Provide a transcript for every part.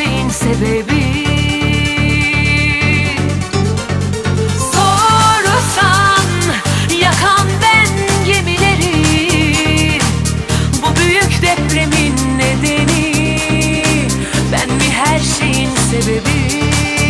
şeyin sebebi. Yakan ben gemileri, bu büyük depremin nedeni ben mi her şeyin sebebi?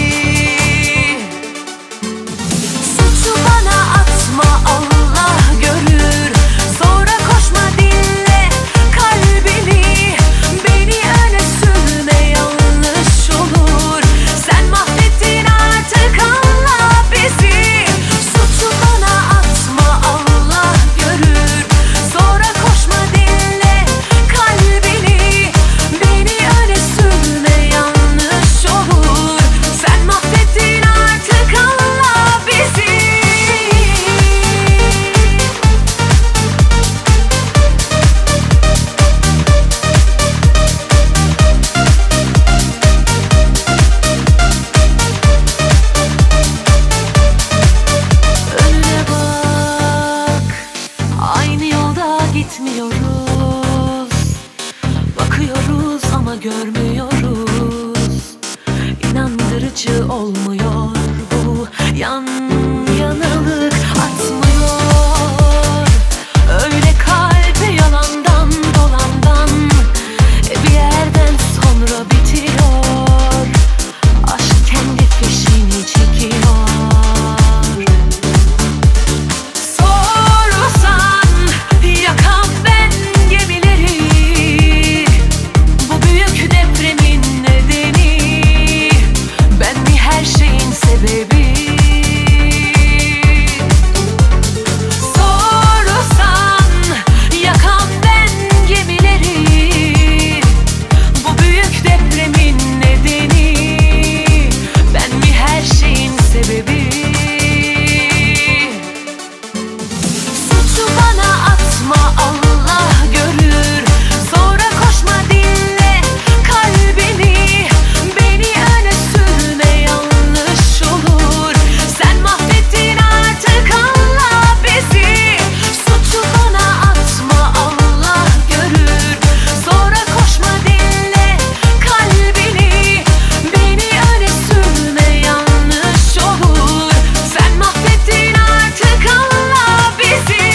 Suçu bana atma, Allah görür. Sonra koşma, dinle kalbini. Beni öne sürme, yanlış olur. Sen mahvettin artık, anla bizi. Suçu bana Allah görür. Sonra koşma, dinle kalbini. Beni öne sürme, yanlış olur. Sen mahvettin artık, anla bizi. Önüne bak, aynı yolda gitmiyoruz. Bakıyoruz ama görmüyoruz. İnandırıcı olmuyor bu yanılık atmıyor. Öyle kalbe yalandan dolandan bir yerden sonra bitiyor. Aşk kendi peşini çekiyor. Yakan ben gemileri, bu büyük depremin nedeni ben mi her şeyin sebebi? Sorsan, yakan ben gemileri, bu büyük depremin nedeni ben mi her şeyin sebebi? Suçu bana atma, Allah görür. Sonra koşma, dinle kalbini. Beni öne sürme, yanlış olur. Sen mahvettin artık, anla bizi. Suçu bana atma, Allah görür. Sonra koşma, dinle kalbini. Beni öne sürme, yanlış olur. Sen mahvettin artık, anla bizi.